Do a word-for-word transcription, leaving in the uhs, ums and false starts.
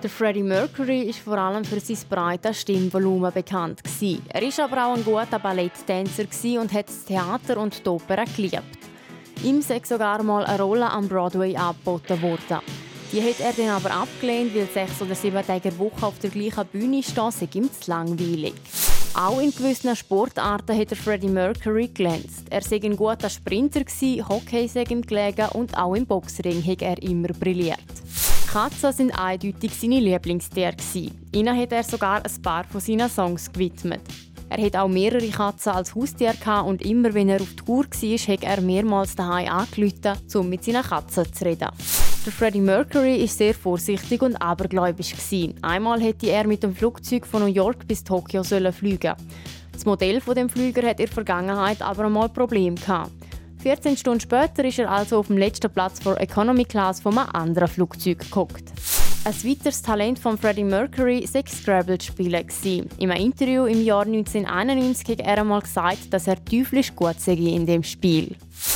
Der Freddie Mercury war vor allem für sein breites Stimmvolumen bekannt. Er war aber auch ein guter Balletttänzer und hat das Theater und die Oper geliebt. Ihm sei sogar mal eine Rolle am Broadway angeboten worden. Die hat er dann aber abgelehnt, weil sechs oder sieben Tage in der Woche auf der gleichen Bühne stehen sei ihm zu langweilig. Auch in gewissen Sportarten hat der Freddie Mercury glänzt. Er sei ein guter Sprinter, Hockey sei ihm gelegen und auch im Boxring hat er immer brilliert. Katzen sind eindeutig seine Lieblingstiere. Ihnen hat er sogar ein paar von seinen Songs gewidmet. Er hat auch mehrere Katzen als Haustier und immer, wenn er auf Tour war, hat er mehrmals daheim angerufen, um mit seinen Katzen zu reden. Der Freddie Mercury war sehr vorsichtig und abergläubisch. Einmal hätte er mit dem Flugzeug von New York bis Tokio fliegen. Das Modell von dem Flüger hatte in der Vergangenheit aber einmal Probleme gehabt. vierzehn Stunden später ist er also auf dem letzten Platz der Economy Class von einem anderen Flugzeug gehockt. Ein weiteres Talent von Freddie Mercury war Scrabble spielen. In einem Interview im Jahr neunzehnhunderteinundneunzig hat er einmal gesagt, dass er teuflisch gut sei in dem Spiel.